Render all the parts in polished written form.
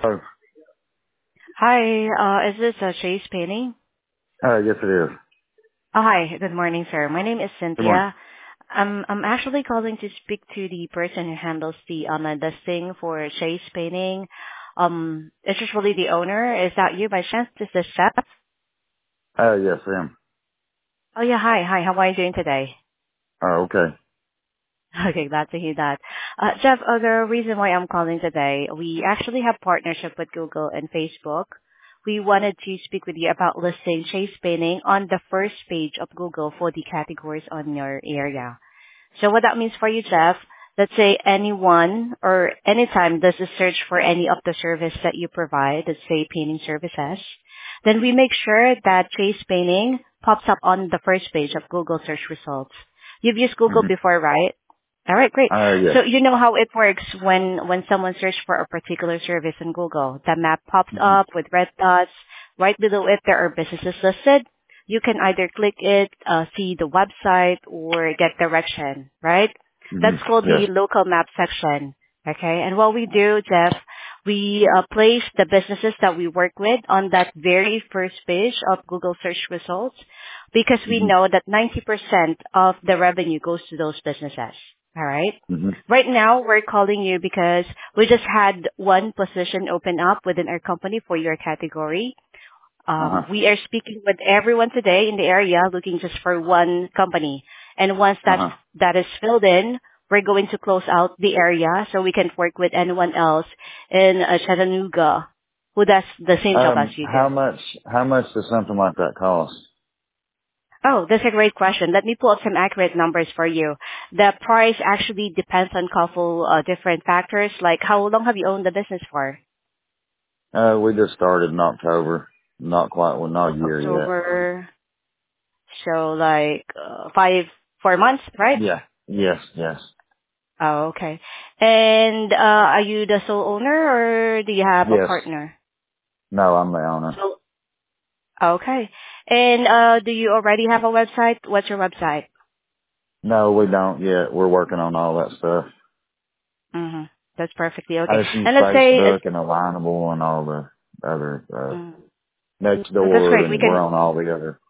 Oh, Hi, is this Chase Painting? yes it is. Hi, good morning, sir. My name is Good morning. Cynthia. I'm actually calling to speak to the person who handles the listing for Chase Painting. It's usually the owner. Is that you by chance? Is this Jeff? Yes, I am. Oh yeah, hi. How are you doing today? Oh, okay. Okay, glad to hear that. Jeff, the reason why I'm calling today, we actually have partnership with Google and Facebook. We wanted to speak with you about listing Chase Painting on the first page of Google for the categories on your area. So what that means for you, Jeff, let's say anyone or anytime does a search for any of the service that you provide, let's say painting services, then we make sure that Chase Painting pops up on the first page of Google search results. You've used Google Mm-hmm. before, right? All right, great. Yes. So you know how it works when someone searches for a particular service in Google. The map pops Mm-hmm. up with red dots. Right below it, there are businesses listed. You can either click it, see the website, or get direction, right? Mm-hmm. That's called Yes. the local map section. Okay, and what we do, Jeff, we place the businesses that we work with on that very first page of Google search results because we Mm-hmm. know that 90% of the revenue goes to those businesses. All right. Mm-hmm. Right now, we're calling you because we just had one position open up within our company for your category. Uh-huh. We are speaking with everyone today in the area looking just for one company. And once Uh-huh. that is filled in, we're going to close out the area so we can work with anyone else in Chattanooga who does the same job as you do. How much does something like that cost? Oh, that's a great question. Let me pull up some accurate numbers for you. The price actually depends on couple different factors, like how long have you owned the business for? We just started in October. Not a year yet. October. So like 4 months, right? Yeah. Yes, yes. Oh, okay. And are you the sole owner or do you have a Yes. partner? No, I'm the owner. So okay. And do you already have a website? What's your website? No, we don't yet. We're working on all that stuff. Mm-hmm. That's perfectly okay. I just use And let's say Facebook and Alignable and all the other, mm, Next that's Door, great. and we're on all the other,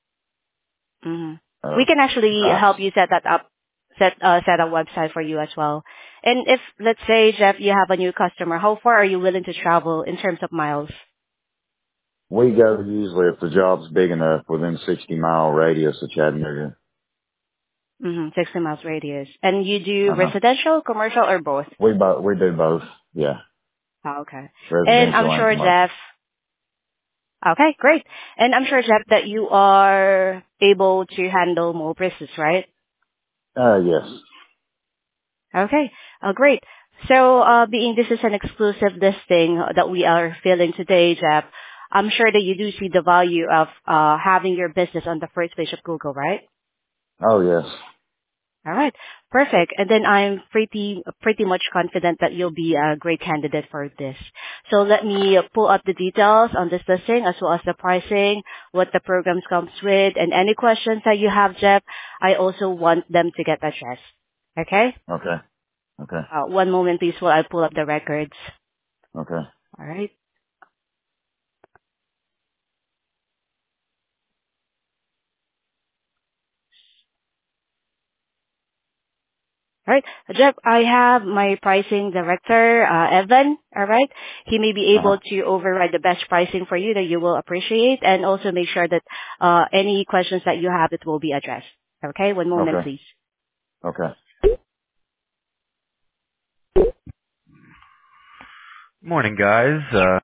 We can actually sites. help you set that up, set a website for you as well. And if let's say Jeff, you have a new customer, how far are you willing to travel in terms of miles? We go usually if the job's big enough within 60-mile radius of Chattanooga. 60 miles radius. And you do Uh huh. residential, commercial, or both? We do both. Yeah, Oh, okay. And I'm residential and sure, commercial. Jeff, okay, great. And I'm sure, Jeff, that you are able to handle more business, right? Yes. Okay, great. So, being this is an exclusive listing that we are filling today, Jeff, I'm sure that you do see the value of having your business on the first page of Google, right? Oh yes. All right, perfect. And then I'm pretty much confident that you'll be a great candidate for this. So let me pull up the details on this listing as well as the pricing, what the programs comes with, and any questions that you have, Jeff. I also want them to get addressed. Okay? Okay. Okay. One moment, please, while I pull up the records. Okay. All right. All right. Jeff, I have my pricing director, Evan. All right. He may be Uh able huh. to override the best pricing for you that you will appreciate and also make sure that any questions that you have, it will be addressed. Okay. One moment, Okay. please. Okay. Morning, guys.